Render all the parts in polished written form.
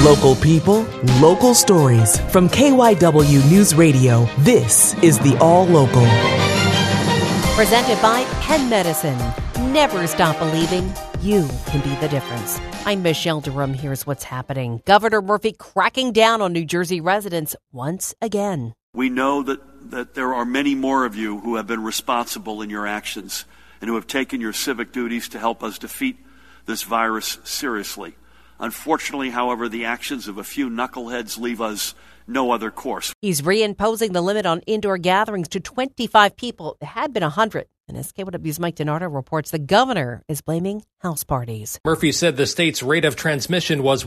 Local people, local stories. From KYW News Radio, this is the All Local. Presented by Penn Medicine. Never stop believing you can be the difference. I'm Michelle Durham. Here's what's happening. Governor Murphy cracking down on New Jersey residents once again. We know that there are many more of you who have been responsible in your actions and who have taken your civic duties to help us defeat this virus seriously. Unfortunately, however, the actions of a few knuckleheads leave us no other course. He's reimposing the limit on indoor gatherings to 25 people. It had been 100. And as KYW's Mike DiNardo reports, the governor is blaming house parties. Murphy said the state's rate of transmission was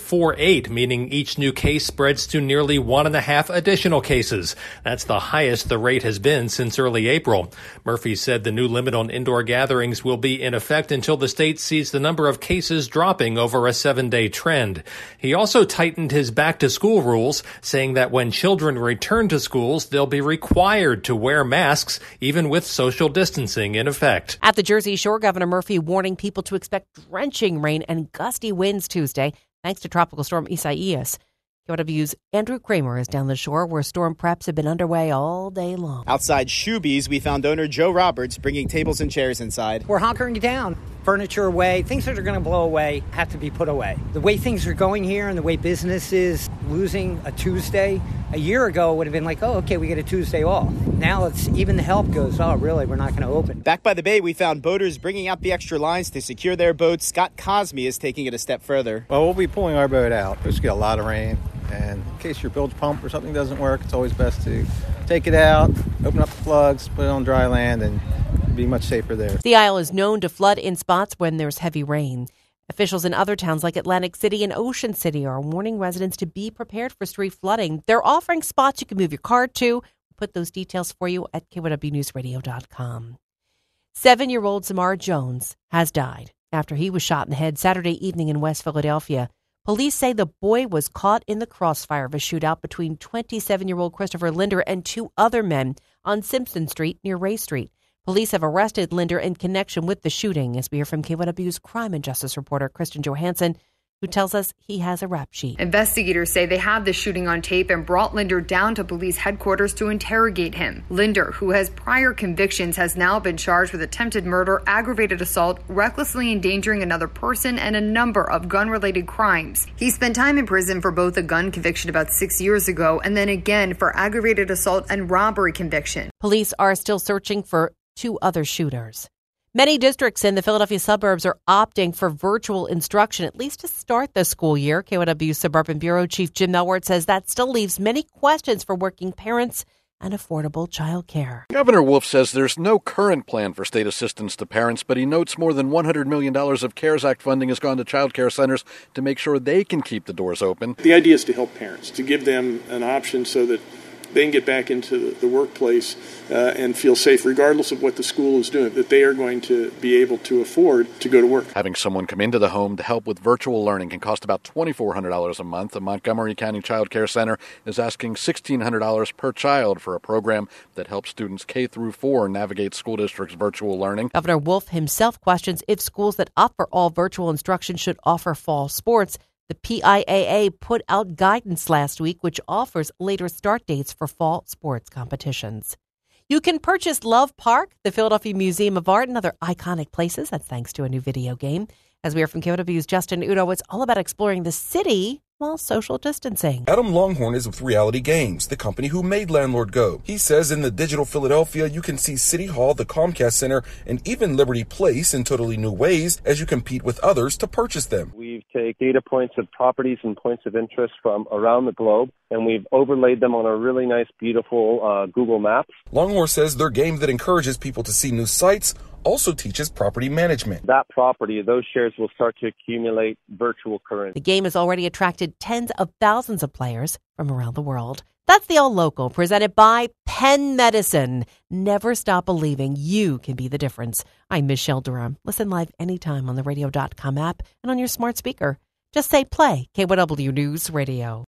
1.48, meaning each new case spreads to nearly 1.5 additional cases. That's the highest the rate has been since early April. Murphy said the new limit on indoor gatherings will be in effect until the state sees the number of cases dropping over a 7-day trend. He also tightened his back-to-school rules, saying that when children return to schools, they'll be required to wear masks, even with social distancing in effect. At the Jersey Shore, Governor Murphy warning people to expect drenching rain and gusty winds Tuesday, thanks to Tropical Storm Isaias. KYW's Andrew Kramer is down the shore where storm preps have been underway all day long. Outside Shoebies, we found owner Joe Roberts bringing tables and chairs inside. We're hunkering down. Furniture away, things that are going to blow away have to be put away. The way things are going here and the way business is losing a Tuesday, a year ago it would have been like, oh, okay, we get a Tuesday off. Now it's even the help goes, oh, really, we're not going to open. Back by the bay, we found boaters bringing out the extra lines to secure their boats. Scott Cosme is taking it a step further. Well, we'll be pulling our boat out. There's get a lot of rain, and in case your bilge pump or something doesn't work, it's always best to take it out, open up the plugs, put it on dry land, and be much safer there. The Isle is known to flood in spots when there's heavy rain. Officials in other towns like Atlantic City and Ocean City are warning residents to be prepared for street flooding. They're offering spots you can move your car to. We'll put those details for you at KYWNewsRadio.com. 7-year-old Zamar Jones has died after he was shot in the head Saturday evening in West Philadelphia. Police say the boy was caught in the crossfire of a shootout between 27-year-old Christopher Linder and 2 other men on Simpson Street near Ray Street. Police have arrested Linder in connection with the shooting, as we hear from KYW's crime and justice reporter Kristen Johansson, who tells us he has a rap sheet. Investigators say they have the shooting on tape and brought Linder down to police headquarters to interrogate him. Linder, who has prior convictions, has now been charged with attempted murder, aggravated assault, recklessly endangering another person, and a number of gun-related crimes. He spent time in prison for both a gun conviction about 6 years ago and then again for aggravated assault and robbery conviction. Police are still searching for 2 other shooters. Many districts in the Philadelphia suburbs are opting for virtual instruction, at least to start the school year. KYW Suburban Bureau Chief Jim Melwart says that still leaves many questions for working parents and affordable child care. Governor Wolf says there's no current plan for state assistance to parents, but he notes more than $100 million of CARES Act funding has gone to child care centers to make sure they can keep the doors open. The idea is to help parents, to give them an option so that they can get back into the workplace and feel safe regardless of what the school is doing, that they are going to be able to afford to go to work. Having someone come into the home to help with virtual learning can cost about $2,400 a month. The Montgomery County Child Care Center is asking $1,600 per child for a program that helps students K through 4 navigate school districts' virtual learning. Governor Wolf himself questions if schools that offer all virtual instruction should offer fall sports. The PIAA put out guidance last week, which offers later start dates for fall sports competitions. You can purchase Love Park, the Philadelphia Museum of Art, and other iconic places. That's thanks to a new video game. As we hear from KYW's Justin Udo, it's all about exploring the city while social distancing. Adam Longhorn is with Reality Games, the company who made Landlord Go. He says in the digital Philadelphia, you can see City Hall, the Comcast Center, and even Liberty Place in totally new ways as you compete with others to purchase them. We've taken data points of properties and points of interest from around the globe, and we've overlaid them on a really nice, beautiful Google Maps. Longhorn says their game that encourages people to see new sites also teaches property management. That property, those shares will start to accumulate virtual currency. The game has already attracted tens of thousands of players from around the world. That's the All Local, presented by Penn Medicine. Never stop believing you can be the difference. I'm Michelle Durham. Listen live anytime on the radio.com app and on your smart speaker. Just say play KYW News Radio.